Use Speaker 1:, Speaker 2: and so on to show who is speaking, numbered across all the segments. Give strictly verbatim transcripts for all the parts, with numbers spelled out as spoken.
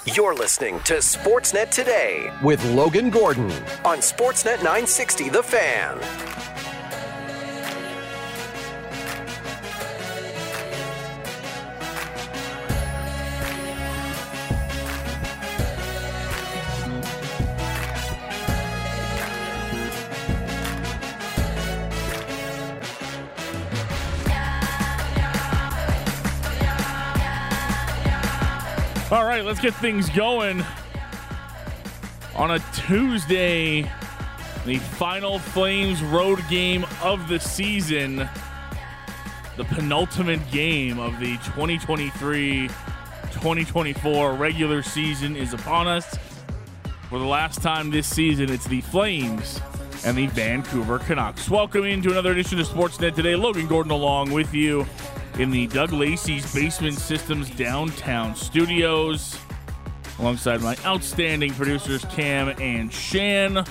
Speaker 1: You're listening to Sportsnet Today
Speaker 2: with Logan Gordon
Speaker 1: on Sportsnet nine sixty The Fan.
Speaker 3: All right, let's get things going. On a Tuesday, the final Flames road game of the season, the penultimate game of the twenty twenty-three twenty twenty-four regular season is upon us. For the last time this season, it's the Flames and the Vancouver Canucks. Welcome into another edition of Sportsnet Today. Logan Gordon along with you in the Doug Lacey's Basement Systems downtown studios, alongside my outstanding producers Cam and Shan.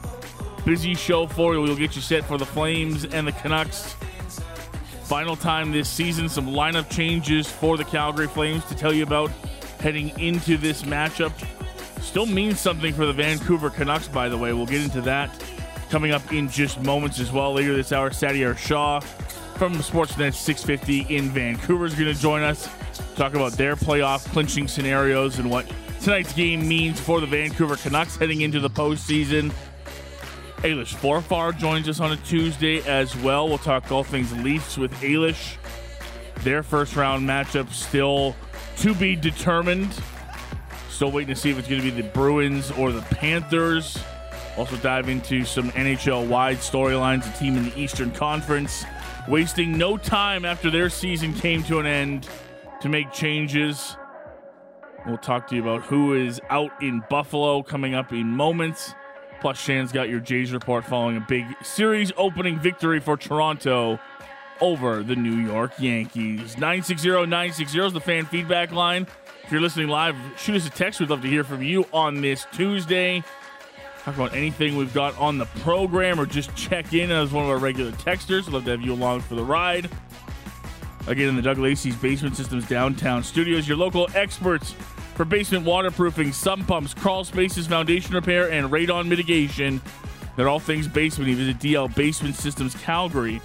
Speaker 3: Busy show for you. We'll get you set for the Flames and the Canucks. Final time this season. Some lineup changes for the Calgary Flames to tell you about heading into this matchup. Still means something for the Vancouver Canucks, by the way. We'll get into that coming up in just moments as well. Later this hour, Sadiar Shah from Sportsnet six fifty in Vancouver is going to join us, talk about their playoff clinching scenarios and what tonight's game means for the Vancouver Canucks heading into the postseason. Ailish Forfar joins us on a Tuesday as well. We'll talk all things Leafs with Ailish. Their first round matchup still to be determined. Still waiting to see if it's going to be the Bruins or the Panthers. Also dive into some N H L-wide storylines, a team in the Eastern Conference wasting no time after their season came to an end to make changes. We'll talk to you about who is out in Buffalo coming up in moments. Plus, Shan's got your Jays report following a big series opening victory for Toronto over the New York Yankees. nine six zero nine six zero is the fan feedback line. If you're listening live, shoot us a text. We'd love to hear from you on this Tuesday. Talk about anything we've got on the program or just check in as one of our regular texters. We'd love to have you along for the ride. Again, in the Doug Lacey's Basement Systems downtown studios, your local experts for basement waterproofing, sump pumps, crawl spaces, foundation repair, and radon mitigation. They're all things basement. You visit D L Basement Systems Calgary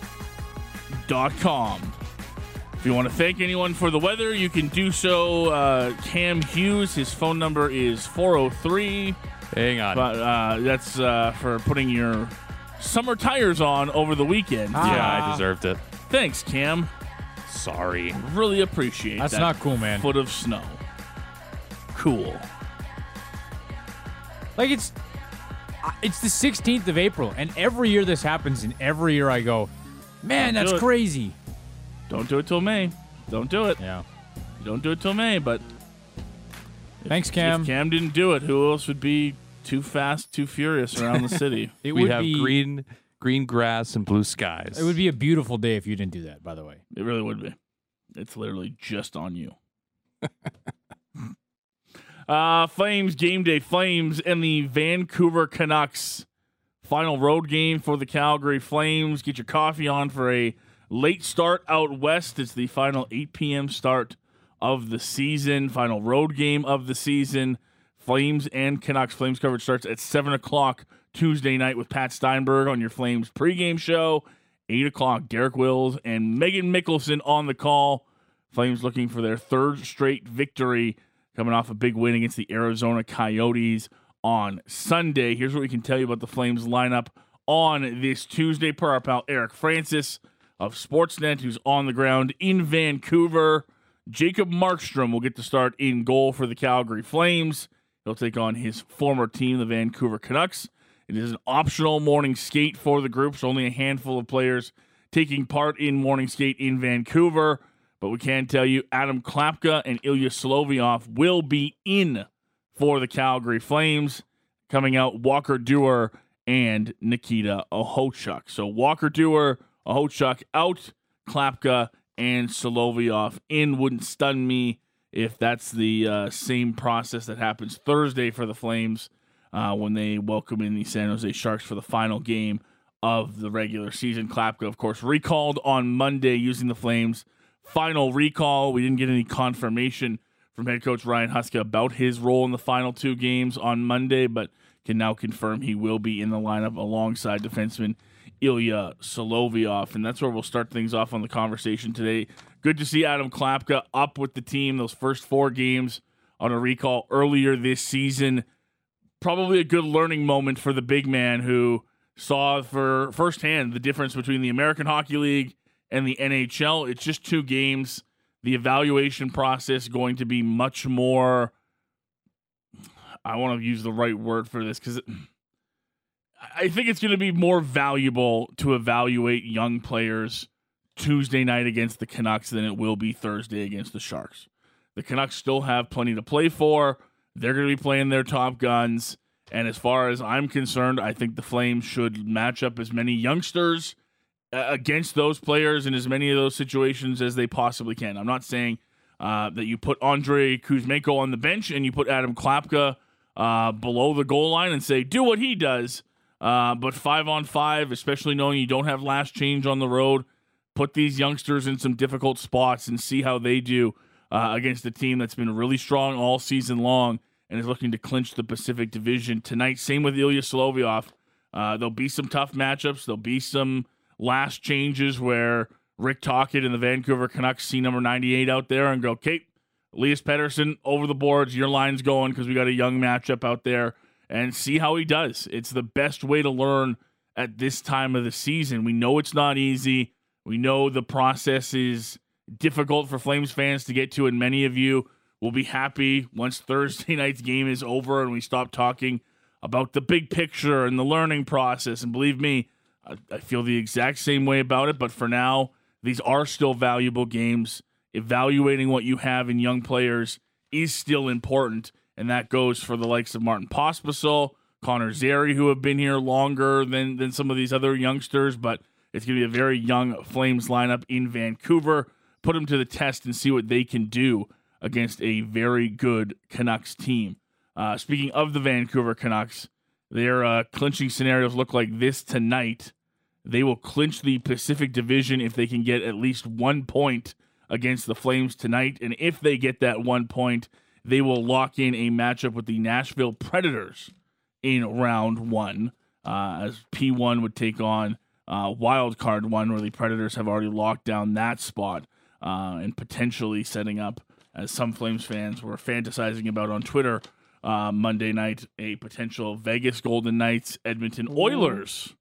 Speaker 3: dot com. If you want to thank anyone for the weather, you can do so. Uh, Cam Hughes, his phone number is four oh three.
Speaker 4: Hang on.
Speaker 3: But uh, that's uh, for putting your summer tires on over the weekend.
Speaker 4: Ah. Yeah, I deserved it.
Speaker 3: Thanks, Cam.
Speaker 4: Sorry.
Speaker 3: Really appreciate
Speaker 5: That's
Speaker 3: that.
Speaker 5: That's not cool, man.
Speaker 3: Foot of snow. Cool.
Speaker 5: Like, it's it's the sixteenth of April, and every year this happens, and every year I go, man,
Speaker 3: Don't
Speaker 5: that's crazy.
Speaker 3: Don't do it till May. Don't do it.
Speaker 5: Yeah.
Speaker 3: Don't do it till May, but
Speaker 5: Thanks,
Speaker 3: if,
Speaker 5: Cam.
Speaker 3: If Cam didn't do it, who else would be too fast, too furious around the city?
Speaker 5: It
Speaker 4: we
Speaker 5: would
Speaker 4: have
Speaker 5: be,
Speaker 4: green green grass and blue skies.
Speaker 5: It would be a beautiful day if you didn't do that, by the way.
Speaker 3: It really would be. It's literally just on you. uh, Flames game day. Flames and the Vancouver Canucks. Final road game for the Calgary Flames. Get your coffee on for a late start out west. It's the final eight p.m. start of the season. Final road game of the season. Flames and Canucks. Flames coverage starts at seven o'clock Tuesday night with Pat Steinberg on your Flames pregame show. eight o'clock, Derek Wills and Megan Mickelson on the call. Flames looking for their third straight victory, coming off a big win against the Arizona Coyotes on Sunday. Here's what we can tell you about the Flames lineup on this Tuesday per our pal Eric Francis of Sportsnet, who's on the ground in Vancouver. Jacob Markstrom will get the start in goal for the Calgary Flames. He'll take on his former team, the Vancouver Canucks. It is an optional morning skate for the group, so only a handful of players taking part in morning skate in Vancouver. But we can tell you Adam Klapka and Ilya Solovyov will be in for the Calgary Flames. Coming out, Walker Duehr and Nikita Okhotyuk. So Walker Duehr, Okhotyuk out, Klapka and Solovyov in. Wouldn't stun me if that's the uh, same process that happens Thursday for the Flames uh, when they welcome in the San Jose Sharks for the final game of the regular season. Klapka, of course, recalled on Monday using the Flames. Final recall. We didn't get any confirmation from head coach Ryan Huska about his role in the final two games on Monday, but can now confirm he will be in the lineup alongside defenseman Ilya Solovyov. And that's where we'll start things off on the conversation today. Good to see Adam Klapka up with the team those first four games on a recall earlier this season. Probably a good learning moment for the big man who saw for firsthand the difference between the American Hockey League and the N H L. It's just two games. The evaluation process going to be much more, I want to use the right word for this because I think it's going to be more valuable to evaluate young players Tuesday night against the Canucks than it will be Thursday against the Sharks. The Canucks still have plenty to play for. They're going to be playing their top guns. And as far as I'm concerned, I think the Flames should match up as many youngsters uh, against those players in as many of those situations as they possibly can. I'm not saying uh, that you put Andrei Kuzmenko on the bench and you put Adam Klapka uh, below the goal line and say, do what he does. Uh, but five on five, especially knowing you don't have last change on the road, put these youngsters in some difficult spots and see how they do uh, against a team that's been really strong all season long and is looking to clinch the Pacific Division tonight. Same with Ilya Solovyov. Uh, there'll be some tough matchups. There'll be some last changes where Rick Tocchet and the Vancouver Canucks see number ninety-eight out there and go, okay, Elias Pettersson over the boards, your line's going because we got a young matchup out there, and see how he does. It's the best way to learn at this time of the season. We know it's not easy. We know the process is difficult for Flames fans to get to, and many of you will be happy once Thursday night's game is over and we stop talking about the big picture and the learning process. And believe me, I, I feel the exact same way about it, but for now, these are still valuable games. Evaluating what you have in young players is still important, and that goes for the likes of Martin Pospisil, Connor Zary, who have been here longer than, than some of these other youngsters, but it's going to be a very young Flames lineup in Vancouver. Put them to the test and see what they can do against a very good Canucks team. Uh, speaking of the Vancouver Canucks, their uh, clinching scenarios look like this tonight. They will clinch the Pacific Division if they can get at least one point against the Flames tonight. And if they get that one point, they will lock in a matchup with the Nashville Predators in round one, uh, as P one would take on uh, Wild Card one, where the Predators have already locked down that spot uh, and potentially setting up, as some Flames fans were fantasizing about on Twitter uh, Monday night, a potential Vegas Golden Knights Edmonton Oilers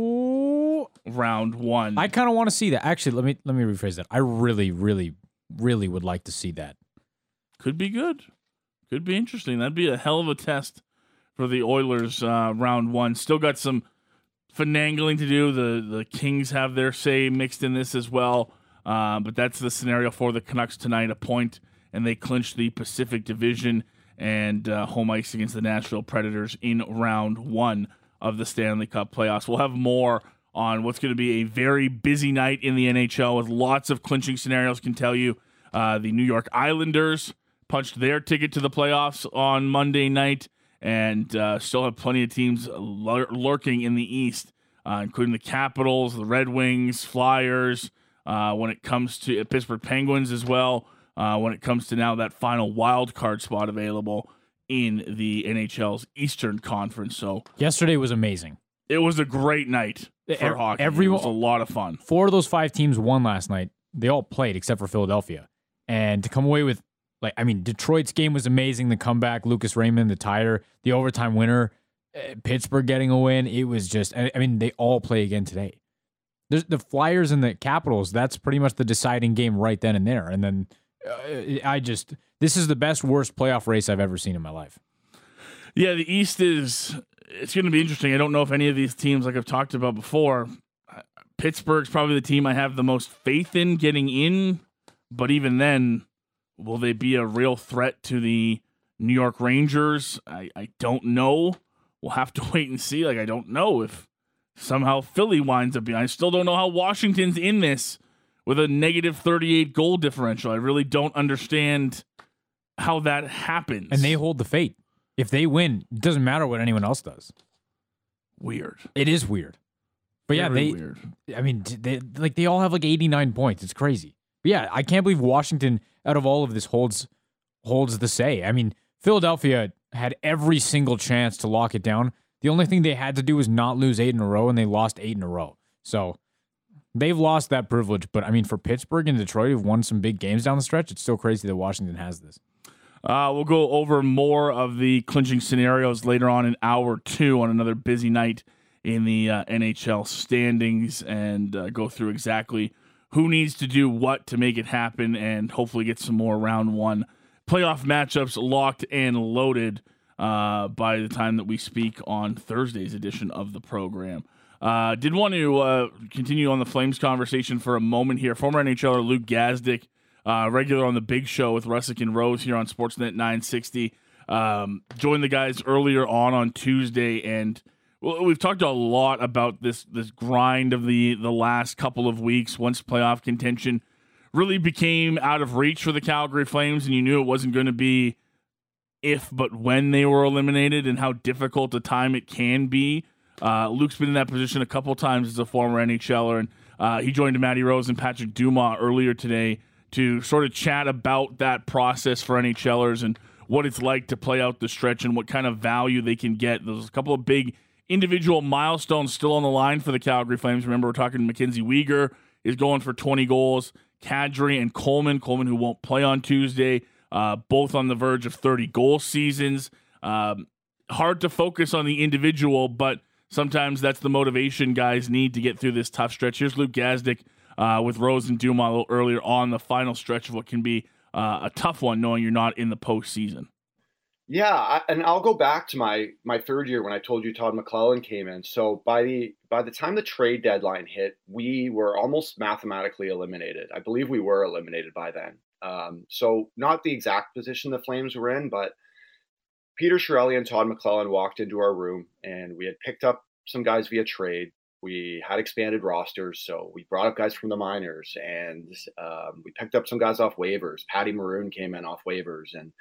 Speaker 5: Ooh.
Speaker 3: round one.
Speaker 5: I kind of want to see that. Actually, let me let me rephrase that. I really, really, really would like to see that.
Speaker 3: Could be good. Could be interesting. That'd be a hell of a test for the Oilers uh, round one. Still got some finagling to do. The the Kings have their say mixed in this as well. Uh, but that's the scenario for the Canucks tonight. A point, and they clinch the Pacific Division and uh, home ice against the Nashville Predators in round one of the Stanley Cup playoffs. We'll have more on what's going to be a very busy night in the N H L with lots of clinching scenarios. Can tell you uh, the New York Islanders punched their ticket to the playoffs on Monday night and uh, still have plenty of teams lur- lurking in the East, uh, including the Capitals, the Red Wings, Flyers, uh, when it comes to uh, Pittsburgh Penguins as well, uh, when it comes to now that final wild card spot available in the N H L's Eastern Conference. So
Speaker 5: Yesterday was amazing.
Speaker 3: It was a great night for
Speaker 5: Every,
Speaker 3: hockey.
Speaker 5: everyone,
Speaker 3: it was a lot of fun.
Speaker 5: Four of those five teams won last night. They all played except for Philadelphia. And to come away with, like, I mean, Detroit's game was amazing. The comeback, Lucas Raymond, the tire, the overtime winner, uh, Pittsburgh getting a win. It was just, I, I mean, they all play again today. There's the Flyers and the Capitals. That's pretty much the deciding game right then and there. And then uh, I just, this is the best, worst playoff race I've ever seen in my life.
Speaker 3: Yeah, the East is, it's going to be interesting. I don't know if any of these teams, like I've talked about before, Pittsburgh's probably the team I have the most faith in getting in, but even then, will they be a real threat to the New York Rangers? I, I don't know. We'll have to wait and see. Like, I don't know if somehow Philly winds up being. I still don't know how Washington's in this with a negative thirty-eight goal differential. I really don't understand how that happens.
Speaker 5: And they hold the fate. If they win, it doesn't matter what anyone else does.
Speaker 3: Weird.
Speaker 5: It is weird. But yeah,
Speaker 3: Very
Speaker 5: they,
Speaker 3: weird.
Speaker 5: I mean, they like they all have like eighty-nine points. It's crazy. But yeah, I can't believe Washington, out of all of this, holds holds the say. I mean, Philadelphia had every single chance to lock it down. The only thing they had to do was not lose eight in a row, and they lost eight in a row. So they've lost that privilege. But, I mean, for Pittsburgh and Detroit, who've won some big games down the stretch, it's still crazy that Washington has this.
Speaker 3: Uh, we'll go over more of the clinching scenarios later on in hour two on another busy night in the uh, N H L standings and uh, go through exactly who needs to do what to make it happen and hopefully get some more round one playoff matchups locked and loaded uh, by the time that we speak on Thursday's edition of the program. Uh, did want to uh, continue on the Flames conversation for a moment here. Former NHLer Luke Gazdic, uh, regular on the Big Show with Russick and Rose here on Sportsnet nine sixty, um, joined the guys earlier on on Tuesday, and well, we've talked a lot about this this grind of the, the last couple of weeks once playoff contention really became out of reach for the Calgary Flames, and you knew it wasn't going to be if but when they were eliminated and how difficult a time it can be. Uh, Luke's been in that position a couple times as a former NHLer, and uh, he joined Matty Rose and Patrick Dumas earlier today to sort of chat about that process for NHLers and what it's like to play out the stretch and what kind of value they can get. There's a couple of big individual milestones still on the line for the Calgary Flames. Remember, we're talking Mackenzie Weegar is going for twenty goals. Kadri and Coleman, Coleman who won't play on Tuesday, uh, both on the verge of thirty-goal seasons. Um, hard to focus on the individual, but sometimes that's the motivation guys need to get through this tough stretch. Here's Luke Gazdic uh, with Rose and Dumas a little earlier on the final stretch of what can be uh, a tough one, knowing you're not in the postseason.
Speaker 2: Yeah, I, and I'll go back to my my third year when I told you Todd McClellan came in. So by the by the time the trade deadline hit, we were almost mathematically eliminated. I believe we were eliminated by then. Um, so not the exact position the Flames were in, but Peter Chiarelli and Todd McClellan walked into our room, and we had picked up some guys via trade. We had expanded rosters, so we brought up guys from the minors, and um, we picked up some guys off waivers. Patty Maroon came in off waivers, and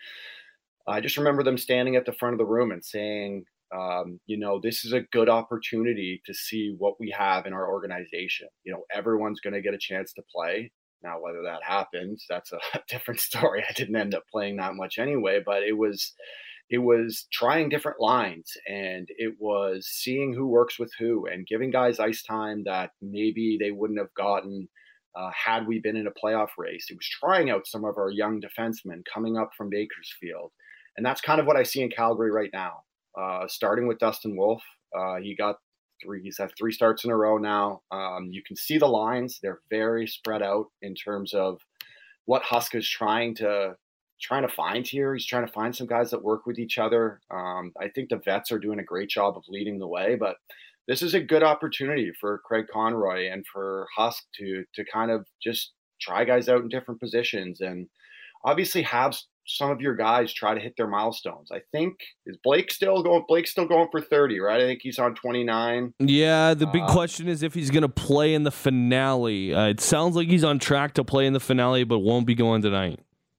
Speaker 2: I just remember them standing at the front of the room and saying, um, you know, this is a good opportunity to see what we have in our organization. You know, everyone's going to get a chance to play. Now, whether that happens, that's a different story. I didn't end up playing that much anyway, but it was, it was trying different lines, and it was seeing who works with who and giving guys ice time that maybe they wouldn't have gotten Uh, had we been in a playoff race. It was trying out some of our young defensemen coming up from Bakersfield. And that's kind of what I see in Calgary right now. Uh, starting with Dustin Wolf. Uh, he got three, he's had three starts in a row now. Um, you can see the lines. They're very spread out in terms of what Husk is trying to trying to find here. He's trying to find some guys that work with each other. Um, I think the vets are doing a great job of leading the way, but this is a good opportunity for Craig Conroy and for Husk to to kind of just try guys out in different positions and obviously have some of your guys try to hit their milestones. I think is Blake still going Blake's still going for thirty, right? I think he's on twenty-nine.
Speaker 6: Yeah, the big
Speaker 2: uh,
Speaker 6: question is if he's going to play in the finale. Uh, it sounds like he's on track to play in the finale, but won't be going tonight.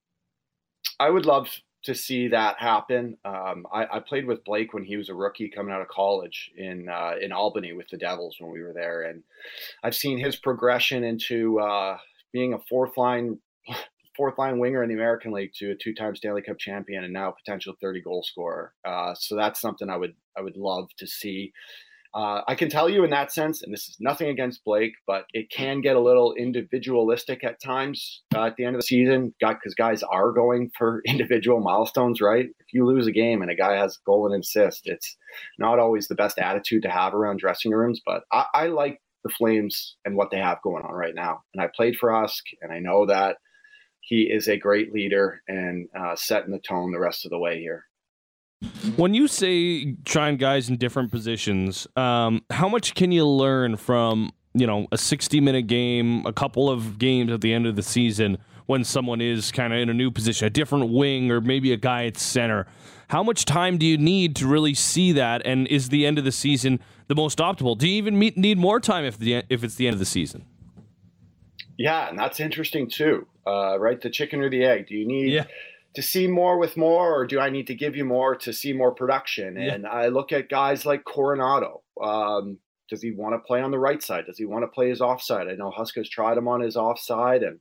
Speaker 2: I would love to see that happen. Um, I, I played with Blake when he was a rookie coming out of college in uh, in Albany with the Devils when we were there, and I've seen his progression into uh, being a fourth line fourth line winger in the American League to a two-time Stanley Cup champion and now a potential thirty goal scorer. Uh, so that's something I would I would love to see. Uh, I can tell you in that sense, and this is nothing against Blake, but it can get a little individualistic at times uh, at the end of the season, because guys are going for individual milestones, right? If you lose a game and a guy has a goal and assist, it's not always the best attitude to have around dressing rooms, but I, I like the Flames and what they have going on right now. And I played for Husk, and I know that he is a great leader and uh, setting the tone the rest of the way here.
Speaker 6: When you say trying guys in different positions, um, how much can you learn from, you know, a sixty-minute game, a couple of games at the end of the season when someone is kind of in a new position, a different wing, or maybe a guy at center? How much time do you need to really see that, and is the end of the season the most optimal? Do you even meet, need more time if the if it's the end of the season?
Speaker 2: Yeah, and that's interesting too, uh, right? The chicken or the egg. Do you need...
Speaker 6: Yeah.
Speaker 2: to see more with more, or do I need to give you more to see more production? And yeah. I look at guys like Coronado. Um, does he want to play on the right side? Does he want to play his offside? I know Husk has tried him on his offside and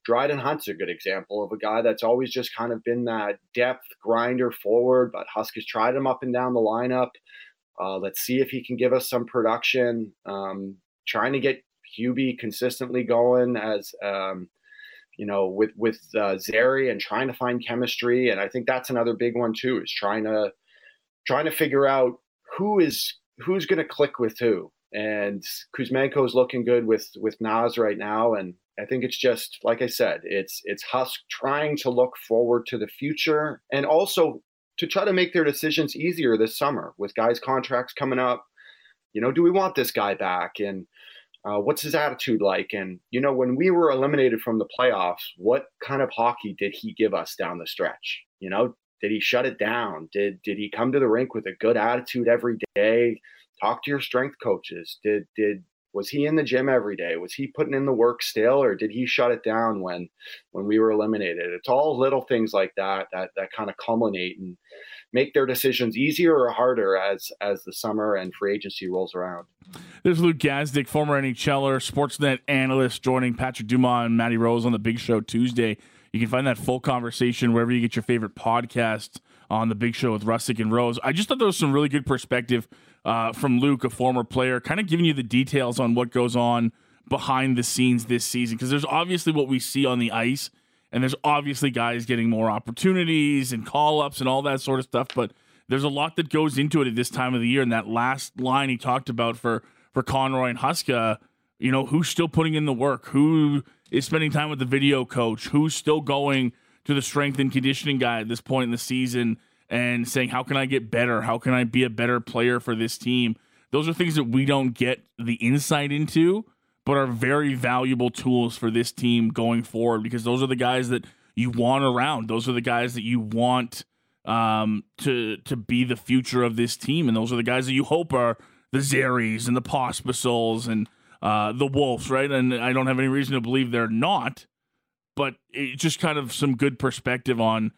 Speaker 2: Dryden Hunt's a good example of a guy that's always just kind of been that depth grinder forward, but Husk has tried him up and down the lineup. Uh, let's see if he can give us some production. Um, trying to get Hubie consistently going as, um, you know, with, with uh, Zary and trying to find chemistry. And I think that's another big one too, is trying to, trying to figure out who is, who's going to click with who. And Kuzmenko's looking good with, with Naz right now. And I think it's just, like I said, it's, it's Husk trying to look forward to the future and also to try to make their decisions easier this summer with guys' contracts coming up. You know, do we want this guy back? And uh, what's his attitude like? And, you know, when we were eliminated from the playoffs, what kind of hockey did he give us down the stretch? You know, did he shut it down? Did, did he come to the rink with a good attitude every day? Talk to your strength coaches. Did, did, was he in the gym every day? Was he putting in the work still, or did he shut it down when, when we were eliminated? It's all little things like that, that, that kind of culminate and make their decisions easier or harder as, as the summer and free agency rolls around.
Speaker 3: There's Luke Gazdic, former NHLer, Sportsnet analyst, joining Patrick Dumas and Matty Rose on the Big Show Tuesday. You can find that full conversation wherever you get your favorite podcast on the Big Show with Russick and Rose. I just thought there was some really good perspective uh, from Luke, a former player, kind of giving you the details on what goes on behind the scenes this season. Because there's obviously what we see on the ice, and there's obviously guys getting more opportunities and call-ups and all that sort of stuff. But there's a lot that goes into it at this time of the year. And that last line he talked about for, for Conroy and Huska, you know, who's still putting in the work? Who is spending time with the video coach? Who's still going to the strength and conditioning guy at this point in the season and saying, how can I get better? How can I be a better player for this team? Those are things that we don't get the insight into, but are very valuable tools for this team going forward, because those are the guys that you want around. Those are the guys that you want um, to to be the future of this team. And those are the guys that you hope are the Zarys and the Pospissals and uh, the Wolves, right? And I don't have any reason to believe they're not, but it's just kind of some good perspective on,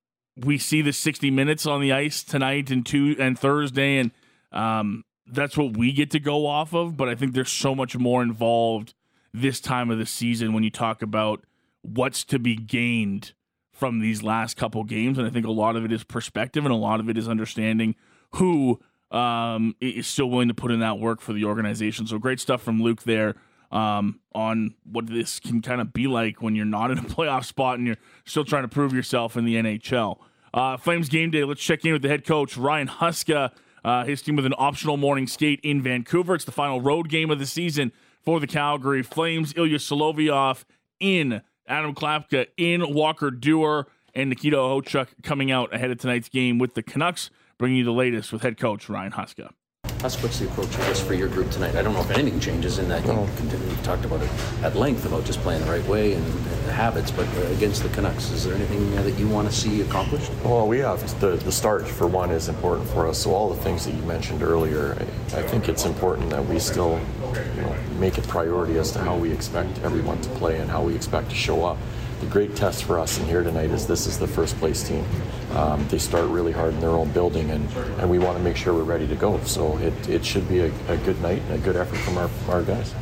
Speaker 3: we see the sixty minutes on the ice tonight and two and Thursday, and um, that's what we get to go off of. But I think there's so much more involved this time of the season when you talk about what's to be gained from these last couple games. And I think a lot of it is perspective, and a lot of it is understanding who um, is still willing to put in that work for the organization. So great stuff from Luke there um, on what this can kind of be like when you're not in a playoff spot and you're still trying to prove yourself in the N H L. Uh, Flames game day. Let's check in with the head coach, Ryan Huska. Uh, his team with an optional morning skate in Vancouver. It's the final road game of the season for the Calgary Flames. Ilya Solovyov in, Adam Klapka in, Walker Duehr, and Nikita Okhotyuk coming out ahead of tonight's game with the Canucks, bringing you the latest with head coach Ryan Huska.
Speaker 7: Husk, what's the approach, I guess, for your group tonight? I don't know if anything changes in that. You continue, we've talked about it at length about just playing the right way and, and the habits, but uh, against the Canucks, is there anything uh, that you want to see accomplished?
Speaker 8: Well, we have the, the start, for one, is important for us. So all the things that you mentioned earlier, I, I think it's important that we still, you know, make a priority as to how we expect everyone to play and how we expect to show up. The great test for us in here tonight is this is the first place team. Um, they start really hard in their own building, and, and we want to make sure we're ready to go. So it, it should be a, a good night and a good effort from our, our guys.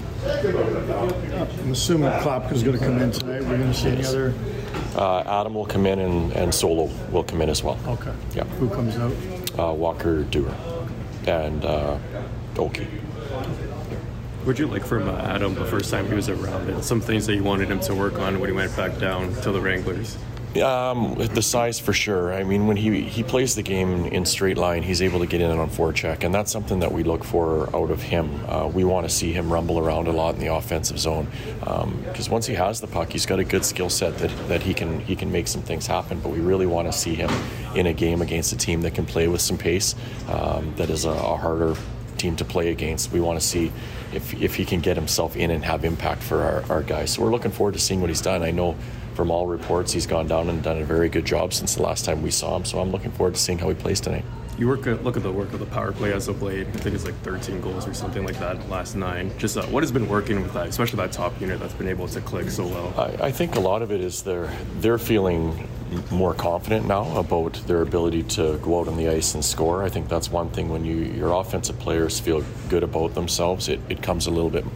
Speaker 9: I'm assuming Klapka's going to come in tonight. We're going to see any other...
Speaker 8: Uh, Adam will come in, and, and Solo will come in as well.
Speaker 9: Okay.
Speaker 8: Yeah.
Speaker 9: Who comes out?
Speaker 8: Uh, Walker Duehr and uh, Oki.
Speaker 10: What did you like from uh, Adam the first time he was around, and some things that you wanted him to work on when he went back down to the Wranglers?
Speaker 8: Um, the size for sure. I mean, when he, he plays the game in straight line, he's able to get in on forecheck, and that's something that we look for out of him. Uh, we want to see him rumble around a lot in the offensive zone, because um, once he has the puck, he's got a good skill set that, that he can he can make some things happen. But we really want to see him in a game against a team that can play with some pace, um, that is a, a harder team to play against. We want to see if if he can get himself in and have impact for our, our guys. So we're looking forward to seeing what he's done. I know from all reports he's gone down and done a very good job since the last time we saw him. So I'm looking forward to seeing how he plays tonight.
Speaker 10: You work at, look at the work of the power play as of late. I think it's like thirteen goals or something like that in the last nine. Just uh, what has been working with that, especially that top unit that's been able to click so well?
Speaker 8: I, I think a lot of it is they're they're feeling more confident now about their ability to go out on the ice and score. I think that's one thing. When you your offensive players feel good about themselves, it, it comes a little bit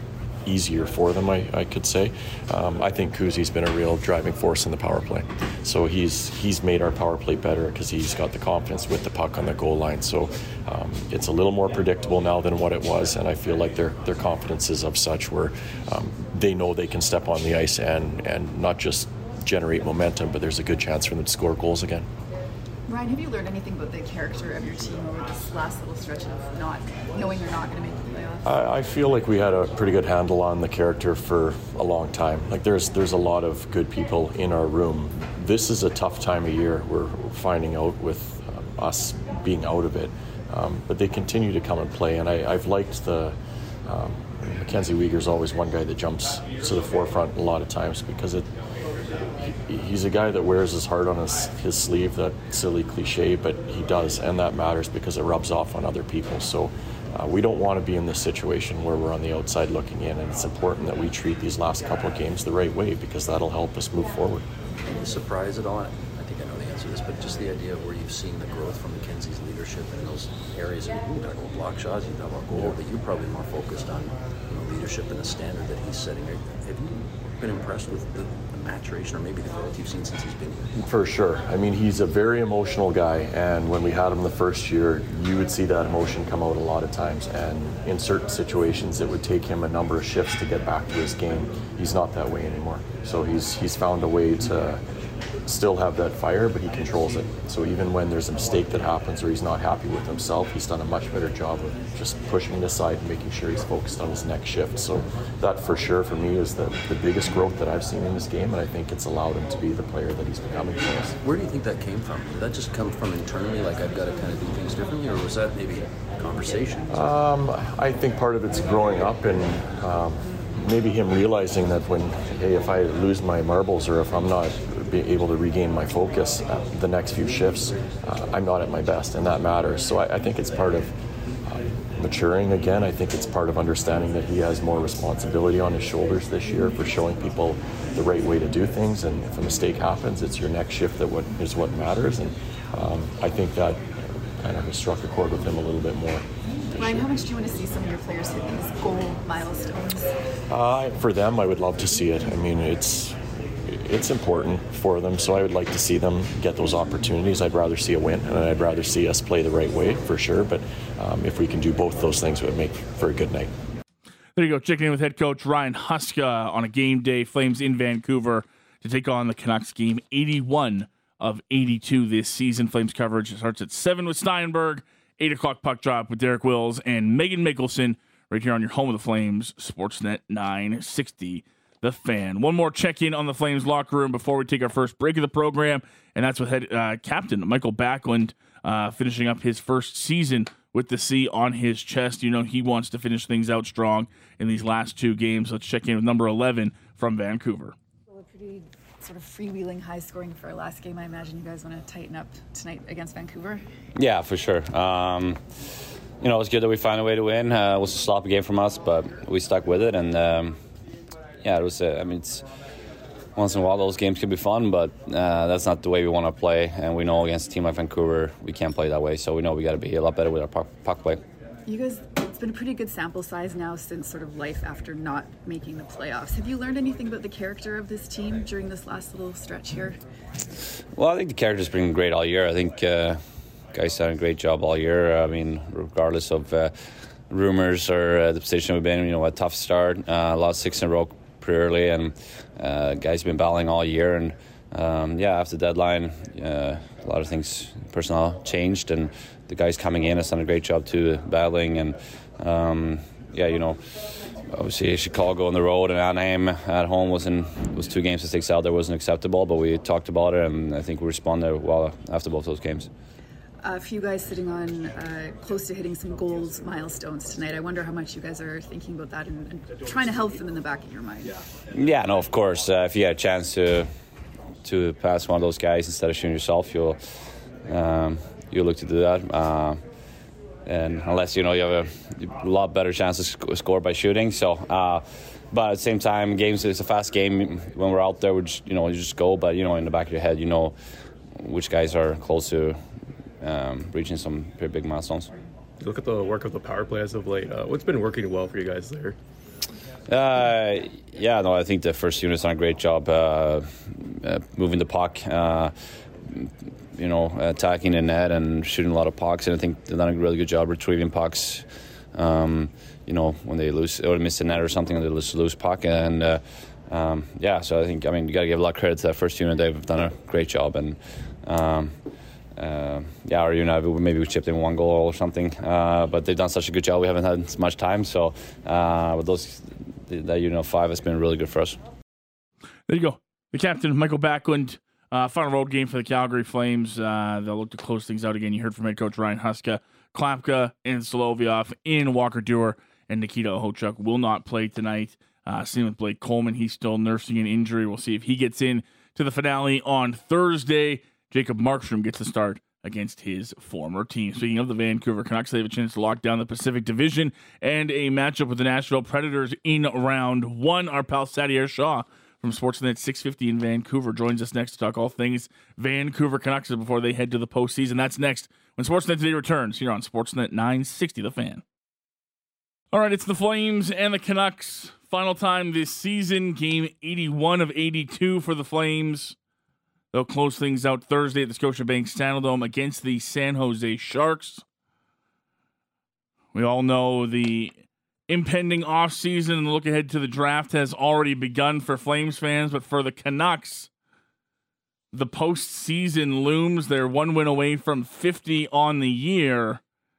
Speaker 8: easier for them, I, I could say. Um, I think Kuzi's been a real driving force in the power play. So he's he's made our power play better because he's got the confidence with the puck on the goal line. So um, it's a little more predictable now than what it was, and I feel like their their confidence is of such where um, they know they can step on the ice and, and not just generate momentum, but there's a good chance for them to score goals again.
Speaker 11: Ryan, have you learned anything about the character of your team over this last little stretch of not knowing they're not going to make the playoffs?
Speaker 8: I, I feel like we had a pretty good handle on the character for a long time. Like there's there's a lot of good people in our room. This is a tough time of year. We're finding out with um, us being out of it, um, but they continue to come and play. And I, I've liked the um, Mackenzie Weegar's always one guy that jumps to the forefront a lot of times because it. He's a guy that wears his heart on his, his sleeve, that silly cliche, but he does, and that matters because it rubs off on other people. So uh, we don't want to be in this situation where we're on the outside looking in, and it's important that we treat these last couple of games the right way because that'll help us move forward.
Speaker 7: Are you surprised at all? I think I know the answer to this, but just the idea of where you've seen the growth from Mackenzie's leadership in those areas. You talk about block shots, you talk about goal, but you're probably more focused on you know, leadership and the standard that he's setting. Have you been impressed with the, the maturation or maybe the growth you've seen since he's been here?
Speaker 8: For sure. I mean, he's a very emotional guy, and when we had him the first year, you would see that emotion come out a lot of times, and in certain situations it would take him a number of shifts to get back to his game. He's not that way anymore. So he's he's found a way to still have that fire, but he controls it. So even when there's a mistake that happens or he's not happy with himself, he's done a much better job of just pushing it aside and making sure he's focused on his next shift. So that for sure for me is the, the biggest growth that I've seen in this game, and I think it's allowed him to be the player that he's becoming for us.
Speaker 7: Where do you think that came from? Did that just come from internally, like I've got to kind of do things differently, or was that maybe conversation?
Speaker 8: Um, I think part of it's growing up and um, maybe him realizing that when, hey, if I lose my marbles or if I'm not be able to regain my focus uh, the next few shifts, uh, I'm not at my best, and that matters. So I, I think it's part of uh, maturing again. I think it's part of understanding that he has more responsibility on his shoulders this year for showing people the right way to do things, and if a mistake happens, it's your next shift that what is what matters, and um, I think that kind of has struck a chord with him a little bit more.
Speaker 11: Ryan, how much do you want to see some of your players hit these goal milestones?
Speaker 8: Uh, for them, I would love to see it. I mean, it's it's important for them, so I would like to see them get those opportunities. I'd rather see a win, and I'd rather see us play the right way, for sure, but um, if we can do both those things, it would make for a good night.
Speaker 3: There you go, checking in with head coach Ryan Huska on a game day. Flames in Vancouver to take on the Canucks. Game eighty-one of eighty-two this season. Flames coverage starts at seven with Steinberg, eight o'clock puck drop with Derek Wills and Megan Mickelson right here on your home of the Flames, Sportsnet nine sixty. The Fan. One more check-in on the Flames locker room before we take our first break of the program, and that's with head uh, captain Michael Backlund uh, finishing up his first season with the C on his chest. You know he wants to finish things out strong in these last two games. Let's check in with number eleven from Vancouver.
Speaker 11: Well, a pretty sort of freewheeling, high-scoring for our last game. I imagine you guys want to tighten up tonight against Vancouver.
Speaker 12: Yeah, for sure. Um, you know, it's good that we found a way to win. Uh, it was a sloppy game from us, but we stuck with it, and um, yeah, it was. Uh, I mean, it's once in a while those games can be fun, but uh, that's not the way we want to play. And we know against a team like Vancouver, we can't play that way. So we know we got to be a lot better with our puck, puck play.
Speaker 11: You guys, it's been a pretty good sample size now since sort of life after not making the playoffs. Have you learned anything about the character of this team during this last little stretch here?
Speaker 12: Well, I think the character's been great all year. I think uh, guys done a great job all year. I mean, regardless of uh, rumors or uh, the position we've been in, you know, a tough start, uh, lost six in a row pretty early, and uh, guys have been battling all year. And um, yeah, after the deadline, uh, a lot of things, personnel changed, and the guys coming in has done a great job too, battling. And um, yeah, you know, obviously Chicago on the road and Anaheim at home wasn't was two games to six out there wasn't acceptable, but we talked about it, and I think we responded well after both those games.
Speaker 11: A few guys sitting on uh, close to hitting some goals milestones tonight. I wonder how much you guys are thinking about that and, and trying to help them in the back of your mind.
Speaker 12: Yeah, no, of course. Uh, if you get a chance to to pass one of those guys instead of shooting yourself, you'll um, you'll look to do that. Uh, and unless you know you have a, a lot better chance to sc- score by shooting. So, uh, but at the same time, games it's a fast game. When we're out there, we just, you know you just go. But you know, in the back of your head, you know which guys are close to Um, reaching some pretty big milestones.
Speaker 10: You look at the work of the power play as of late. Uh, what's been working well for you guys there?
Speaker 12: Uh, yeah, no, I think the first unit's done a great job uh, uh, moving the puck, uh, you know, attacking the net and shooting a lot of pucks. And I think they've done a really good job retrieving pucks. Um, you know, when they lose or miss the net or something, they lose lose puck. And uh, um, yeah, so I think I mean you got to give a lot of credit to that first unit. They've done a great job. And um, uh, yeah, our unit maybe we chipped in one goal or something, uh, but they've done such a good job. We haven't had as much time, so uh, with those. That unit of five has been really good for us.
Speaker 3: There you go. The captain, Michael Backlund, uh, final road game for the Calgary Flames. Uh, they'll look to close things out again. You heard from head coach Ryan Huska. Klapka and Solovyov in Walker Duehr and Nikita Okhotyuk will not play tonight. Uh, same with Blake Coleman. He's still nursing an injury. We'll see if he gets in to the finale on Thursday. Jacob Markstrom gets the start against his former team. Speaking of the Vancouver Canucks, they have a chance to lock down the Pacific Division and a matchup with the Nashville Predators in round one. Our pal Satiar Shah from Sportsnet six fifty in Vancouver joins us next to talk all things Vancouver Canucks before they head to the postseason. That's next when Sportsnet Today returns here on Sportsnet nine sixty The Fan. All right, it's the Flames and the Canucks. Final time this season, game eighty-one of eighty-two for the Flames. They'll close things out Thursday at the Scotiabank Saddledome against the San Jose Sharks. We all know the impending offseason and the look ahead to the draft has already begun for Flames fans, but for the Canucks, the postseason looms. They're one win away from fifty on the year.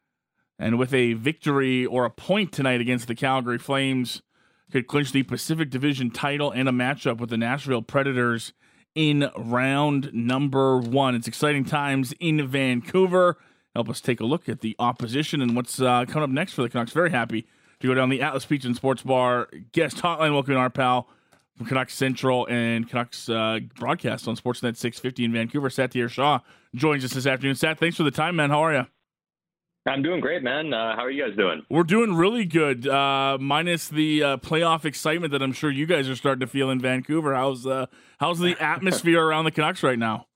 Speaker 3: And with a victory or a point tonight against the Calgary Flames, could clinch the Pacific Division title and a matchup with the Nashville Predators in round number one. It's exciting times in Vancouver. Help us take a look at the opposition and what's uh, coming up next for the Canucks. Very happy to go down the Atlas Beach and Sports Bar guest hotline. Welcome our pal from Canucks Central and Canucks uh, broadcast on Sportsnet six fifty in Vancouver. Satiar Shah joins us this afternoon. Sat, thanks for the time, man. How are you?
Speaker 13: I'm doing great, man. Uh, how are you guys doing?
Speaker 3: We're doing really good, uh, minus the uh, playoff excitement that I'm sure you guys are starting to feel in Vancouver. How's uh, how's the atmosphere around the Canucks right now?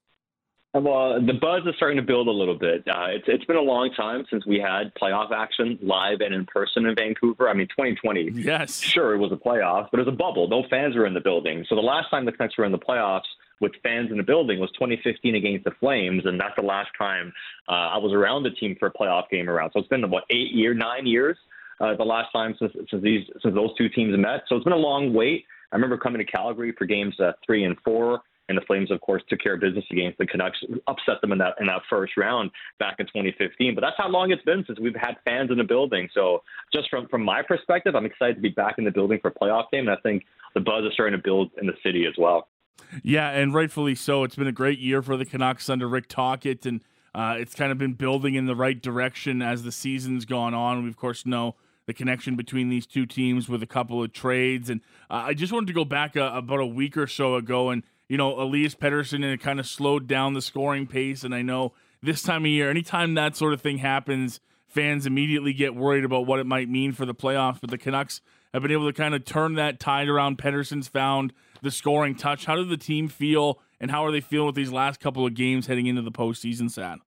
Speaker 13: Well, the buzz is starting to build a little bit. Uh, it's it's been a long time since we had playoff action live and in person in Vancouver. I mean, twenty twenty.
Speaker 3: Yes.
Speaker 13: Sure, it was a playoff, but it was a bubble. No fans were in the building. So the last time the Canucks were in the playoffs with fans in the building was twenty fifteen against the Flames, and that's the last time uh, I was around the team for a playoff game around. So it's been about eight years, nine years, uh, the last time since since these since those two teams met. So it's been a long wait. I remember coming to Calgary for games uh, three and four, and the Flames, of course, took care of business against the Canucks, upset them in that in that first round back in twenty fifteen. But that's how long it's been since we've had fans in the building. So just from from my perspective, I'm excited to be back in the building for a playoff game, and I think the buzz is starting to build in the city as well.
Speaker 3: Yeah, and rightfully so. It's been a great year for the Canucks under Rick Tocchet, and uh, it's kind of been building in the right direction as the season's gone on. We, of course, know the connection between these two teams with a couple of trades. And uh, I just wanted to go back a, about a week or so ago, and, you know, Elias Pettersson, and it kind of slowed down the scoring pace. And I know this time of year, anytime that sort of thing happens, fans immediately get worried about what it might mean for the playoffs. But the Canucks have been able to kind of turn that tide around. Pettersson's found the scoring touch. How did the team feel, and how are they feeling with these last couple of games heading into the postseason, Sad?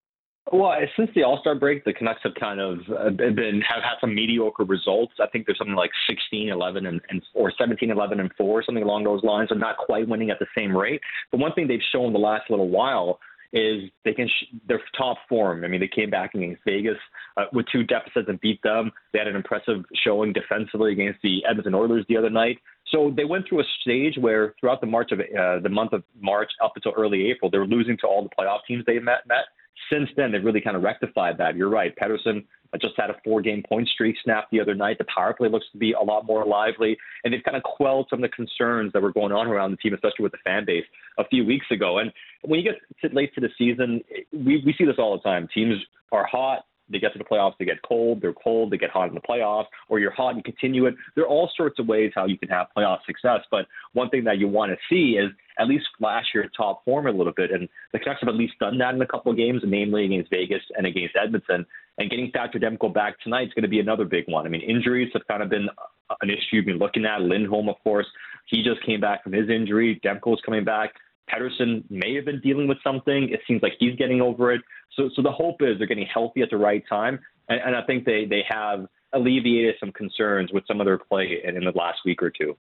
Speaker 13: Well, since the All-Star break, the Canucks have kind of been have had some mediocre results. I think there's something like sixteen, eleven, and, and or seventeen, eleven, and four, something along those lines. They're not quite winning at the same rate. But one thing they've shown the last little while is they can sh- their top form. I mean, they came back against Vegas uh, with two deficits and beat them. They had an impressive showing defensively against the Edmonton Oilers the other night. So they went through a stage where throughout the March of uh, the month of March up until early April, they were losing to all the playoff teams they met. met. Since then, they've really kind of rectified that. You're right. Pettersson just had a four-game point streak snapped the other night. The power play looks to be a lot more lively, and they've kind of quelled some of the concerns that were going on around the team, especially with the fan base a few weeks ago. And when you get to late to the season, we, we see this all the time. Teams are hot. They get to the playoffs, they get cold, they're cold, they get hot in the playoffs, or you're hot and you continue it. There are all sorts of ways how you can have playoff success. But one thing that you want to see is at least flash your top form a little bit. And the Canucks have at least done that in a couple of games, namely against Vegas and against Edmonton. And getting Thatcher Demko back tonight is going to be another big one. I mean, injuries have kind of been an issue you've been looking at. Lindholm, of course, he just came back from his injury. Demko's coming back. Pettersson may have been dealing with something. It seems like he's getting over it. So so the hope is they're getting healthy at the right time. And, and I think they, they have alleviated some concerns with some of their play in, in the last week or two.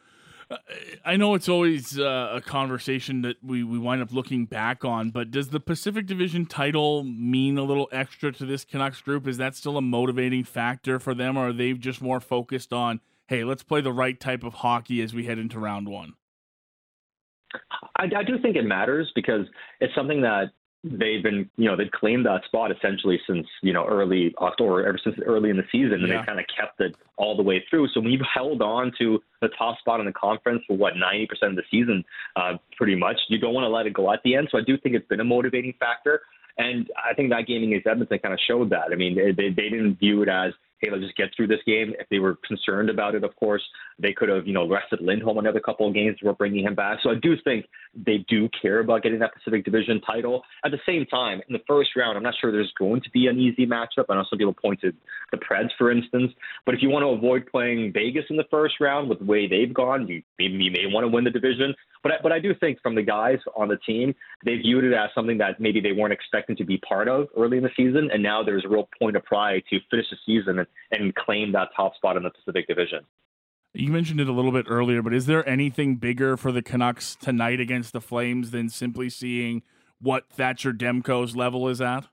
Speaker 3: I know it's always uh, a conversation that we, we wind up looking back on, but does the Pacific Division title mean a little extra to this Canucks group? Is that still a motivating factor for them, or are they just more focused on, hey, let's play the right type of hockey as we head into round one?
Speaker 13: I, I do think it matters because it's something that they've been, you know, they've claimed that spot essentially since, you know, early October, ever since early in the season, and
Speaker 3: Yeah.
Speaker 13: they kind of kept it all the way through. So when you've held on to the top spot in the conference for what, ninety percent of the season, uh, pretty much, you don't want to let it go at the end. So I do think it's been a motivating factor. And I think that game against Edmonton kind of showed that. I mean, they, they didn't view it as, hey, let's just get through this game. If they were concerned about it, of course, they could have, you know, rested Lindholm another couple of games before bringing him back. So I do think they do care about getting that Pacific Division title. At the same time, in the first round, I'm not sure there's going to be an easy matchup. I know some people pointed the Preds, for instance. But if you want to avoid playing Vegas in the first round with the way they've gone, you, maybe you may want to win the division. But I, but I do think from the guys on the team, they viewed it as something that maybe they weren't expecting to be part of early in the season. And now there's a real point of pride to finish the season and, and claim that top spot in the Pacific Division.
Speaker 3: You mentioned it a little bit earlier, but is there anything bigger for the Canucks tonight against the Flames than simply seeing what Thatcher Demko's level is at?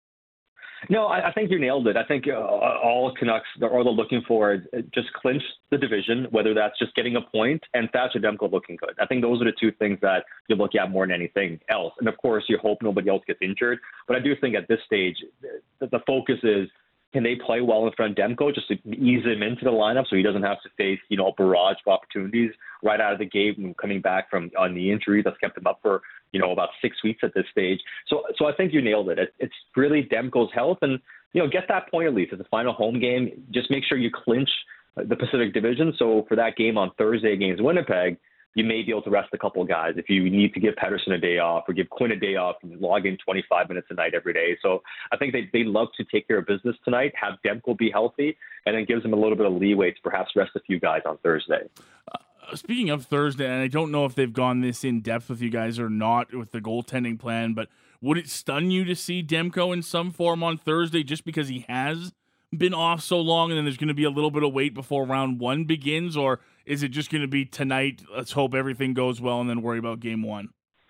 Speaker 13: No, I, I think you nailed it. I think uh, all Canucks, all they're looking for is just clinch the division, whether that's just getting a point and Thatcher Demko looking good. I think those are the two things that you look at more than anything else. And of course, you hope nobody else gets injured. But I do think at this stage, the, the focus is, can they play well in front of Demko just to ease him into the lineup so he doesn't have to face, you know, a barrage of opportunities right out of the gate when coming back from on the injury that's kept him up for, you know, about six weeks at this stage. So so I think you nailed it. it. It's really Demko's health and, you know, get that point at least. It's a final home game. Just make sure you clinch the Pacific Division. So for that game on Thursday against Winnipeg, you may be able to rest a couple of guys. If you need to give Pettersson a day off or give Quinn a day off, and log in twenty-five minutes a night every day. So I think they they love to take care of business tonight, have Demko be healthy, and then gives them a little bit of leeway to perhaps rest a few guys on Thursday.
Speaker 3: Uh, speaking of Thursday, and I don't know if they've gone this in depth with you guys or not with the goaltending plan, but would it stun you to see Demko in some form on Thursday just because he has been off so long and then there's going to be a little bit of wait before round one begins? Or is it just going to be tonight, let's hope everything goes well and then worry about game one?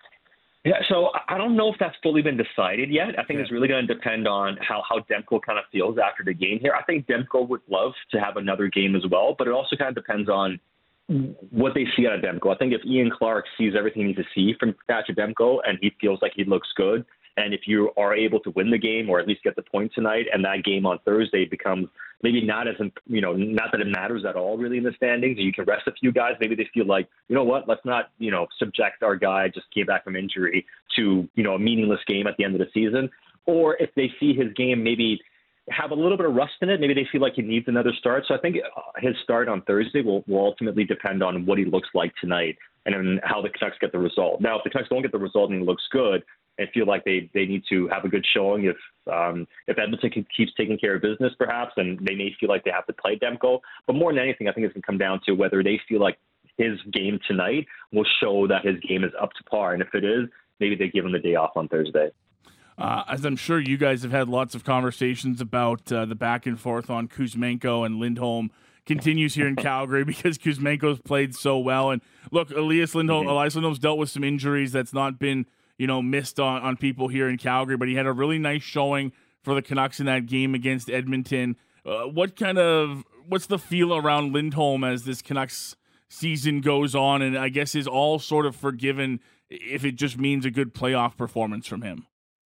Speaker 13: Yeah, so I don't know if that's fully been decided yet. I think
Speaker 3: yeah.
Speaker 13: it's really going to depend on how, how Demko kind of feels after the game here. I think Demko would love to have another game as well, but it also kind of depends on what they see out of Demko. I think if Ian Clark sees everything he needs to see from Thatcher Demko and he feels like he looks good, and if you are able to win the game or at least get the point tonight, and that game on Thursday becomes maybe not as, you know, not that it matters at all really in the standings, you can rest a few guys. Maybe they feel like, you know what, let's not, you know, subject our guy just came back from injury to, you know, a meaningless game at the end of the season. Or if they see his game maybe have a little bit of rust in it, maybe they feel like he needs another start. So I think his start on Thursday will, will ultimately depend on what he looks like tonight and then how the Canucks get the result. Now, if the Canucks don't get the result and he looks good, and feel like they, they need to have a good showing. If um, if Edmonton can, keeps taking care of business, perhaps, and they may feel like they have to play Demko. But more than anything, I think it's going to come down to whether they feel like his game tonight will show that his game is up to par. And if it is, maybe they give him the day off on Thursday.
Speaker 3: Uh, as I'm sure you guys have had lots of conversations about uh, the back and forth on Kuzmenko and Lindholm continues here in Calgary because Kuzmenko's played so well. And look, Elias Lindholm, mm-hmm. Elias Lindholm's dealt with some injuries that's not been, you know, missed on, on people here in Calgary, but he had a really nice showing for the Canucks in that game against Edmonton. Uh, what kind of, what's the feel around Lindholm as this Canucks season goes on? And I guess is all sort of forgiven if it just means a good playoff performance from him.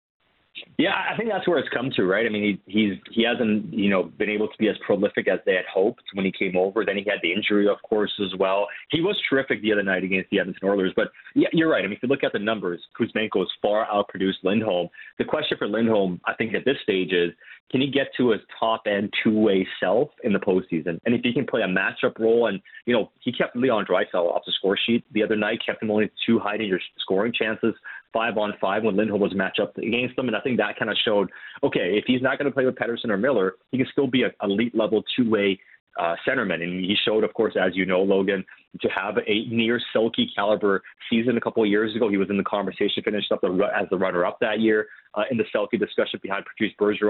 Speaker 13: Yeah, I think that's where it's come to, right? I mean, he, he's he hasn't, you know, been able to be as prolific as they had hoped when he came over. Then he had the injury, of course, as well. He was terrific the other night against the Edmonton Oilers. But yeah, you're right. I mean, if you look at the numbers, Kuzmenko has far outproduced Lindholm. The question for Lindholm, I think, at this stage is, can he get to his top-end two-way self in the postseason? And if he can play a matchup role, and, you know, he kept Leon Draisaitl off the score sheet the other night, kept him only two high in your scoring chances, five on five when Lindholm was matched up against them. And I think that kind of showed, okay, if he's not going to play with Pettersson or Miller, he can still be an elite-level two-way uh, centerman. And he showed, of course, as you know, Logan, to have a near Selke caliber season a couple of years ago. He was in the conversation, finished up the, as the runner-up that year uh, in the Selke discussion behind Patrice Bergeron.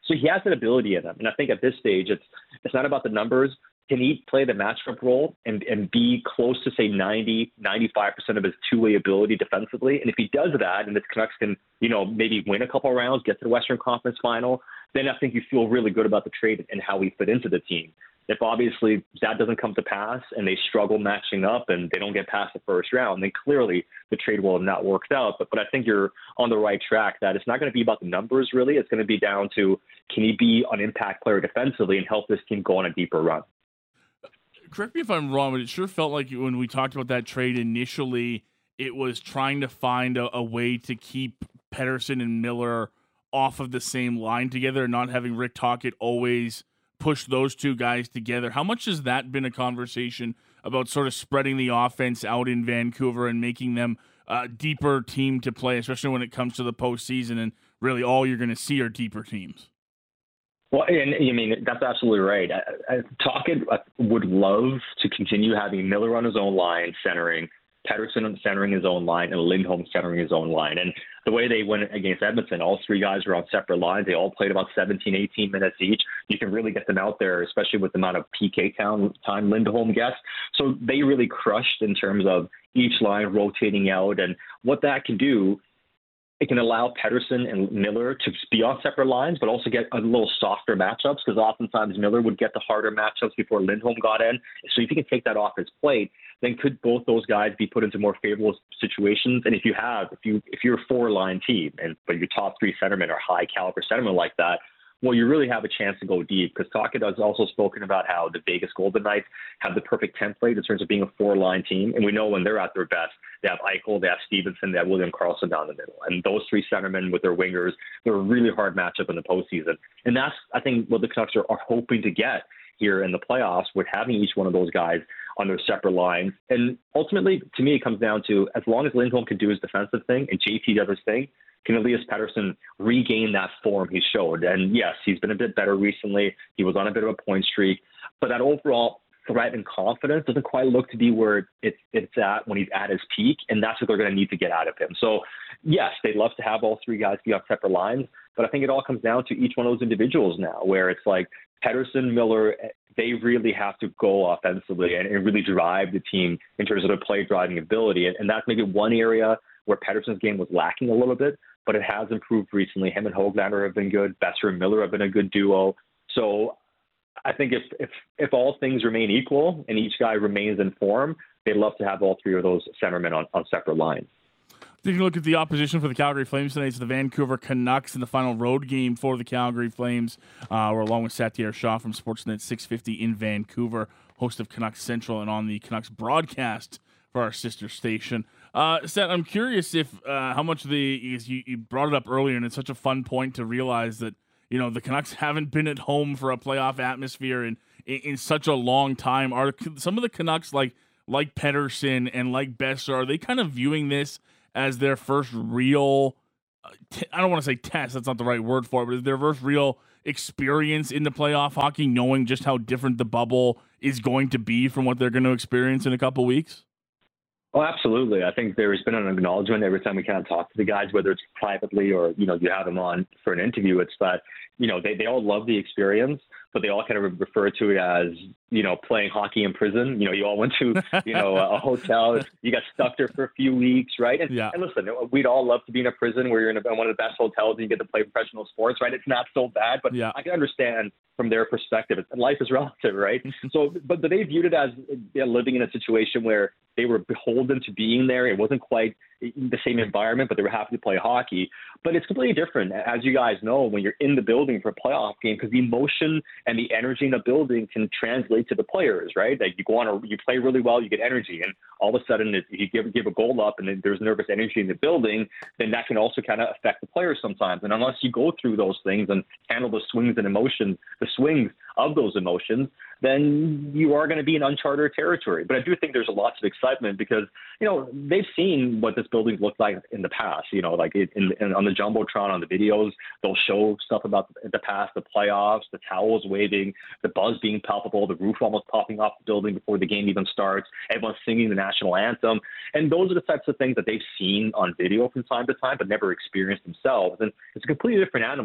Speaker 13: So he has that ability in him. And I think at this stage, it's it's not about the numbers. Can he play the matchup role and, and be close to, say, ninety, ninety-five percent of his two-way ability defensively? And if he does that and the Canucks can, you know, maybe win a couple of rounds, get to the Western Conference Final, then I think you feel really good about the trade and how he fit into the team. If obviously that doesn't come to pass and they struggle matching up and they don't get past the first round, then clearly the trade will have not worked out. But, but I think you're on the right track that it's not going to be about the numbers, really. It's going to be down to, can he be an impact player defensively and help this team go on a deeper run?
Speaker 3: Correct me if I'm wrong, but it sure felt like when we talked about that trade initially, it was trying to find a, a way to keep Pettersson and Miller off of the same line together and not having Rick Tocchet always push those two guys together. How much has that been a conversation about sort of spreading the offense out in Vancouver and making them a deeper team to play, especially when it comes to the postseason and really all you're going to see are deeper teams?
Speaker 13: Well, and I mean, that's absolutely right. I, I, Tocchet would love to continue having Miller on his own line centering, Pettersson centering his own line, and Lindholm centering his own line. And the way they went against Edmonton, all three guys were on separate lines. They all played about seventeen, eighteen minutes each. You can really get them out there, especially with the amount of P K time, time Lindholm gets. So they really crushed in terms of each line rotating out. And what that can do, it can allow Pettersson and Miller to be on separate lines, but also get a little softer matchups, because oftentimes Miller would get the harder matchups before Lindholm got in. So if you can take that off his plate, then could both those guys be put into more favorable situations? And if you have, if you if you're a four-line team, and but your top three centermen are high-caliber centermen like that, well, you really have a chance to go deep, because Tocchet has also spoken about how the Vegas Golden Knights have the perfect template in terms of being a four-line team. And we know when they're at their best, they have Eichel, they have Stevenson, they have William Karlsson down the middle. And those three centermen with their wingers, they're a really hard matchup in the postseason. And that's, I think, what the Canucks are, are hoping to get here in the playoffs, with having each one of those guys on their separate lines. And ultimately, to me, it comes down to, as long as Lindholm can do his defensive thing and J T does his thing, can Elias Pettersson regain that form he showed? And yes, he's been a bit better recently. He was on a bit of a point streak, but that overall threat and confidence doesn't quite look to be where it's it's at when he's at his peak, and that's what they're going to need to get out of him. So yes, they'd love to have all three guys be on separate lines, but I think it all comes down to each one of those individuals now, where it's like Pettersson, Miller, they really have to go offensively and, and really drive the team in terms of their play driving ability. And, and that's maybe one area where Pettersson's game was lacking a little bit, but it has improved recently. Him and Höglander have been good. Boeser and Miller have been a good duo. So I think if, if if all things remain equal and each guy remains in form, they'd love to have all three of those centermen on, on separate lines.
Speaker 3: Taking a look at the opposition for the Calgary Flames tonight, it's the Vancouver Canucks in the final road game for the Calgary Flames. Uh, we're along with Satiar Shah from Sportsnet six fifty in Vancouver, host of Canucks Central and on the Canucks broadcast for our sister station. Uh, Seth, I'm curious if uh, how much the you, you brought it up earlier, and it's such a fun point to realize that you know the Canucks haven't been at home for a playoff atmosphere in in, in such a long time. Are some of the Canucks like like Pettersson and like Boeser, are they kind of viewing this as their first real, uh, t- I don't want to say test, that's not the right word for it, but their first real experience in the playoff hockey, knowing just how different the bubble is going to be from what they're going to experience in a couple weeks?
Speaker 13: Oh, absolutely. I think there's been an acknowledgement every time we kind of talk to the guys, whether it's privately or, you know, you have them on for an interview. It's that, you know, they, they all love the experience, but they all kind of refer to it as, you know, playing hockey in prison. You know, you all went to, you know, a hotel, you got stuck there for a few weeks, right? And, yeah. and listen, we'd all love to be in a prison where you're in, a, in one of the best hotels and you get to play professional sports, right? It's not so bad, but yeah. I can understand from their perspective. Life is relative, right? so, but, but they viewed it as you know, living in a situation where they were beholden to being there. It wasn't quite the same environment, but they were happy to play hockey. But it's completely different, as you guys know, when you're in the building for a playoff game, because the emotion and the energy in the building can translate to the players, right? Like you go on, a, you play really well, you get energy, and all of a sudden, if you give give a goal up, and then there's nervous energy in the building, then that can also kind of affect the players sometimes. And unless you go through those things and handle the swings and emotions, the swings of those emotions, then you are going to be in uncharted territory. But I do think there's lots of excitement because, you know, they've seen what this building looked like in the past, you know, like in, in, on the Jumbotron, on the videos, they'll show stuff about the past, the playoffs, the towels waving, the buzz being palpable, the roof almost popping off the building before the game even starts, everyone singing the national anthem. And those are the types of things that they've seen on video from time to time, but never experienced themselves. And it's a completely different animal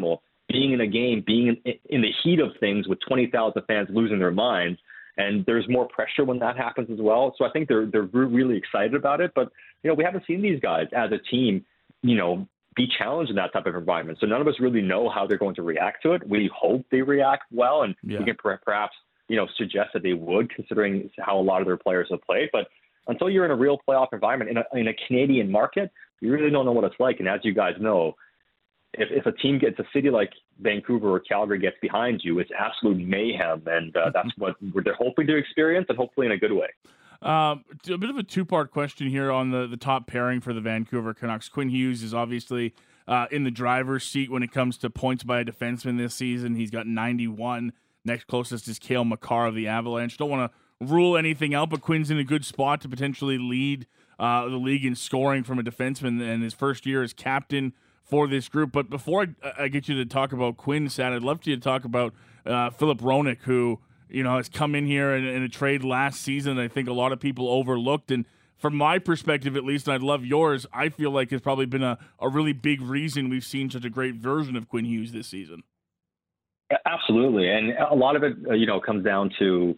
Speaker 13: being in a game, being in, in the heat of things with twenty thousand fans losing their minds. And there's more pressure when that happens as well. So I think they're they're really excited about it. But, you know, we haven't seen these guys as a team, you know, be challenged in that type of environment. So none of us really know how they're going to react to it. We hope they react well, and yeah. we can perhaps, you know, suggest that they would, considering how a lot of their players have played. But until you're in a real playoff environment, in a, in a Canadian market, you really don't know what it's like. And as you guys know, if, if a team gets a city like Vancouver or Calgary gets behind you, it's absolute mayhem. And uh, that's what they're hoping to experience, and hopefully in a good way.
Speaker 3: Um, a bit of a two-part question here on the, the top pairing for the Vancouver Canucks. Quinn Hughes is obviously uh, in the driver's seat when it comes to points by a defenseman this season. He's got ninety-one. Next closest is Cale Makar of the Avalanche. Don't want to rule anything out, but Quinn's in a good spot to potentially lead uh, the league in scoring from a defenseman in his first year as captain for this group. But before I, I get you to talk about Quinn, Sad, I'd love you to talk about uh, Filip Hronek, who you know has come in here in, in a trade last season. I think a lot of people overlooked, and from my perspective at least, and I'd love yours, I feel like it's probably been a, a really big reason we've seen such a great version of Quinn Hughes this season.
Speaker 13: Absolutely, and a lot of it, uh, you know, comes down to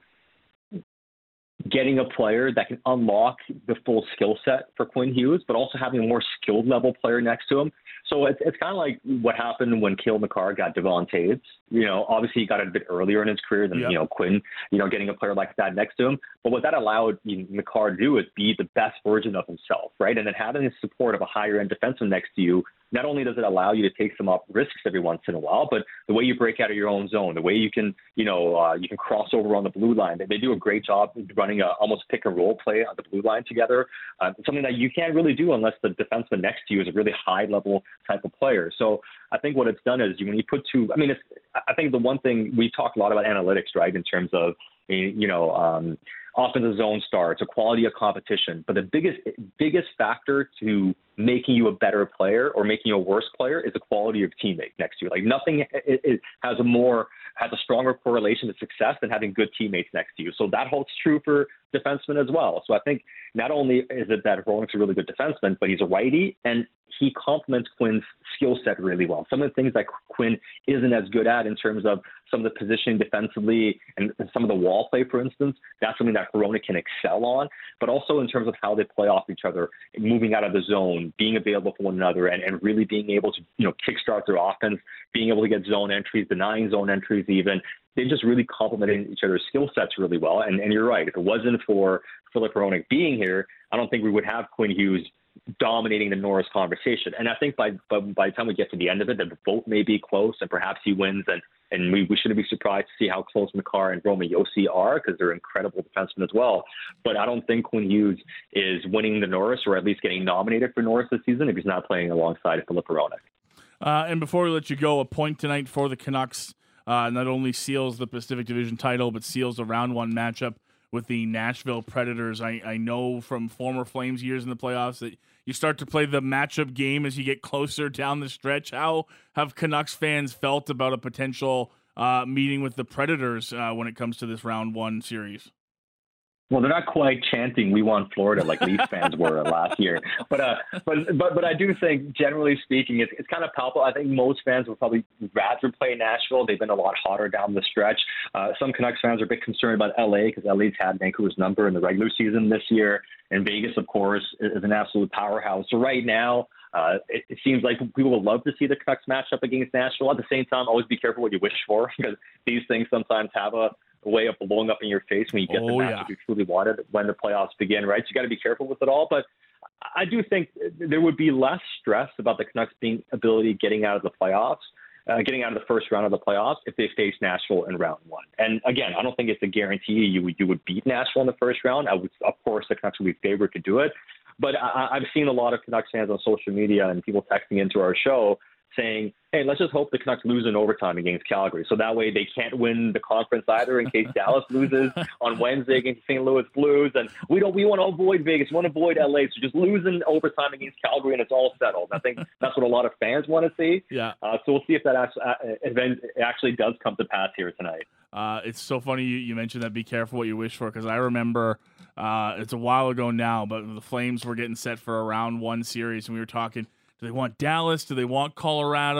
Speaker 13: getting a player that can unlock the full skill set for Quinn Hughes, but also having a more skilled level player next to him. So it's it's kind of like what happened when Cale Makar got Devon Toews. You know, obviously he got it a bit earlier in his career than, yep. you know, Quinn, you know, getting a player like that next to him. But what that allowed you know, Makar to do is be the best version of himself, right? And then having the support of a higher end defenseman next to you, not only does it allow you to take some up risks every once in a while, but the way you break out of your own zone, the way you can, you know, uh, you can cross over on the blue line. They, they do a great job running a almost pick and roll play on the blue line together. Uh, something that you can't really do unless the defenseman next to you is a really high level type of player. So I think what it's done is when you put two, I mean, it's, I think the one thing we talk a lot about analytics, right, in terms of, you know, um, offensive zone starts, a quality of competition. But the biggest biggest factor to making you a better player or making you a worse player is the quality of teammate next to you. Like nothing it, it has a more has a stronger correlation to success than having good teammates next to you. So that holds true for defensemen as well. So I think not only is it that Hronek's a really good defenseman, but he's a righty and he complements Quinn's skill set really well. Some of the things that Quinn isn't as good at in terms of some of the positioning defensively and some of the wall play, for instance, that's something that Hronek can excel on, but also in terms of how they play off each other, moving out of the zone, being available for one another, and, and really being able to, you know, kickstart their offense, being able to get zone entries, denying zone entries even. They just really complemented each other's skill sets really well. And, and you're right. If it wasn't for Filip Hronek being here, I don't think we would have Quinn Hughes dominating the Norris conversation. And I think by, by by the time we get to the end of it, the vote may be close and perhaps he wins. And, and we, we shouldn't be surprised to see how close Makar and Roman Josi are because they're incredible defensemen as well. But I don't think Quinn Hughes is winning the Norris or at least getting nominated for Norris this season if he's not playing alongside Filip Hronek.
Speaker 3: Uh, and before we let you go, a point tonight for the Canucks uh, not only seals the Pacific Division title, but seals the round one matchup with the Nashville Predators. I, I know from former Flames years in the playoffs that you start to play the matchup game as you get closer down the stretch. How have Canucks fans felt about a potential uh, meeting with the Predators uh, when it comes to this round one series?
Speaker 13: Well, they're not quite chanting "We want Florida" like Leafs fans were last year, but uh, but but but I do think, generally speaking, it's it's kind of palpable. I think most fans would probably rather play Nashville. They've been a lot hotter down the stretch. Uh, some Canucks fans are a bit concerned about L A because L A's had Vancouver's number in the regular season this year, and Vegas, of course, is an absolute powerhouse. So right now, uh, it, it seems like people would love to see the Canucks match up against Nashville. At the same time, always be careful what you wish for because these things sometimes have a a way of blowing up in your face when you get
Speaker 3: oh,
Speaker 13: the match
Speaker 3: yeah.
Speaker 13: you truly wanted when the playoffs begin, right? So you got to be careful with it all. But I do think there would be less stress about the Canucks being ability getting out of the playoffs, uh, getting out of the first round of the playoffs if they face Nashville in round one. And again, I don't think it's a guarantee you would, you would beat Nashville in the first round. I would, of course, the Canucks would be favored to do it. But I, I've seen a lot of Canucks fans on social media and people texting into our show saying, hey, let's just hope the Canucks lose in overtime against Calgary. So that way they can't win the conference either in case Dallas loses on Wednesday against Saint Louis Blues. And we don't, we want to avoid Vegas, we want to avoid L A. So just lose in overtime against Calgary and it's all settled. I think that's what a lot of fans want to see.
Speaker 3: Yeah.
Speaker 13: Uh, so we'll see if that actually, uh, event actually does come to pass here tonight.
Speaker 3: Uh, it's so funny you, you mentioned that be careful what you wish for because I remember uh, it's a while ago now, but the Flames were getting set for a round one series and we were talking, do they want Dallas? Do they want Colorado?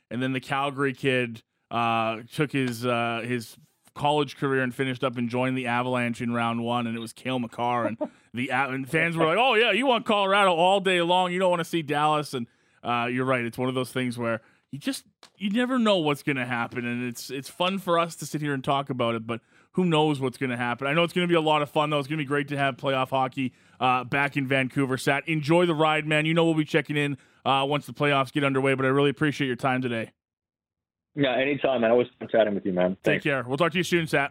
Speaker 3: and then the Calgary kid uh, took his uh, his college career and finished up and joined the Avalanche in round one, and it was Cale Makar, and the and fans were like, "Oh yeah, you want Colorado all day long? You don't want to see Dallas." And uh, you're right; it's one of those things where you just you never know what's going to happen, and it's it's fun for us to sit here and talk about it, but who knows what's going to happen? I know it's going to be a lot of fun, though. It's going to be great to have playoff hockey uh, back in Vancouver. Sat, enjoy the ride, man. You know we'll be checking in uh, once the playoffs get underway, but I really appreciate your time today.
Speaker 13: Yeah, anytime, man. Always fun chatting with you, man. Thanks.
Speaker 3: Take care. We'll talk to you soon, Sat.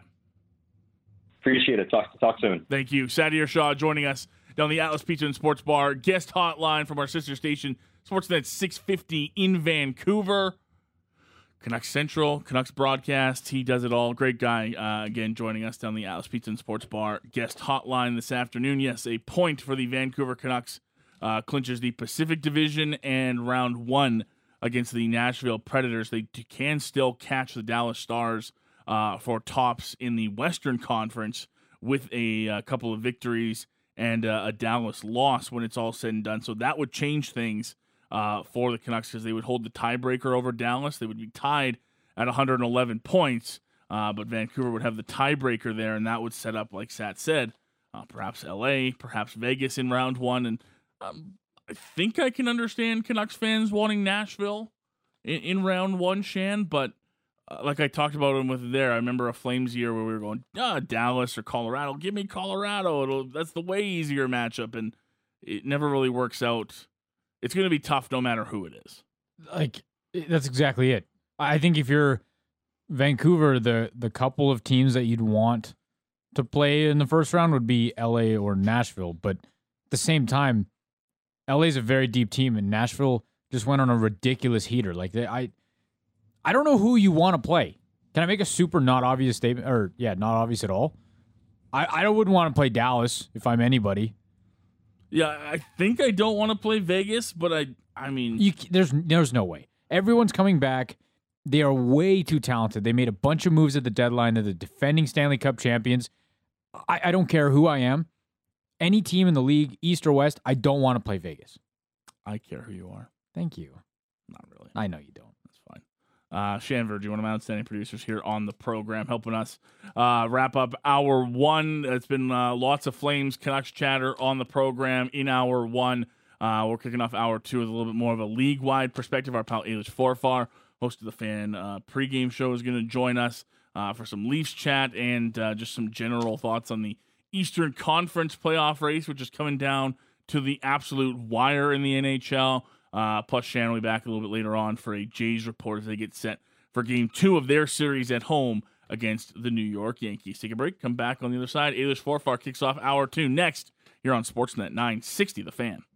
Speaker 13: Appreciate it. Talk talk soon.
Speaker 3: Thank you. Sadir Shah joining us down the Atlas Pizza and Sports Bar guest hotline from our sister station, Sportsnet six fifty in Vancouver. Canucks Central, Canucks broadcast. He does it all. Great guy. Uh, again, joining us down the Atlas Pizza and Sports Bar guest hotline this afternoon. Yes, a point for the Vancouver Canucks uh, clinches the Pacific Division and round one against the Nashville Predators. They can still catch the Dallas Stars uh, for tops in the Western Conference with a, a couple of victories and uh, a Dallas loss when it's all said and done. So that would change things Uh, for the Canucks because they would hold the tiebreaker over Dallas. They would be tied at one hundred eleven points, uh, but Vancouver would have the tiebreaker there, and that would set up, like Sat said, uh, perhaps L A, perhaps Vegas in round one. And um, I think I can understand Canucks fans wanting Nashville in, in round one, Shan, but uh, like I talked about them with there, I remember a Flames year where we were going, ah, Dallas or Colorado. Give me Colorado. It'll, that's the way easier matchup, and it never really works out. It's going to be tough no matter who it is.
Speaker 5: Like, that's exactly it. I think if you're Vancouver, the the couple of teams that you'd want to play in the first round would be L A or Nashville. But at the same time, L A is a very deep team, and Nashville just went on a ridiculous heater. Like, they, I I don't know who you want to play. Can I make a super not obvious statement? Or, yeah, not obvious at all? I, I wouldn't want to play Dallas if I'm anybody.
Speaker 3: Yeah, I think I don't want to play Vegas, but I I mean...
Speaker 5: You, there's there's no way. Everyone's coming back. They are way too talented. They made a bunch of moves at the deadline. They're the defending Stanley Cup champions. I, I don't care who I am. Any team in the league, East or West, I don't want to play Vegas.
Speaker 3: I care who you are.
Speaker 5: Thank you.
Speaker 3: Not really.
Speaker 5: I know you don't.
Speaker 3: That's fine. Uh, Shan Vergy, one of my outstanding producers here on the program, helping us uh, wrap up hour one. It's been uh, lots of Flames Canucks chatter on the program in hour one. Uh, we're kicking off hour two with a little bit more of a league-wide perspective. Our pal Eilish Forfar, host of the Fan uh, pregame show, is going to join us uh, for some Leafs chat and uh, just some general thoughts on the Eastern Conference playoff race, which is coming down to the absolute wire in the N H L. Uh, plus, Shan will be back a little bit later on for a Jays report as they get set for game two of their series at home against the New York Yankees. Take a break, come back on the other side. Eilish Forfar kicks off hour two next here on Sportsnet nine sixty, The Fan.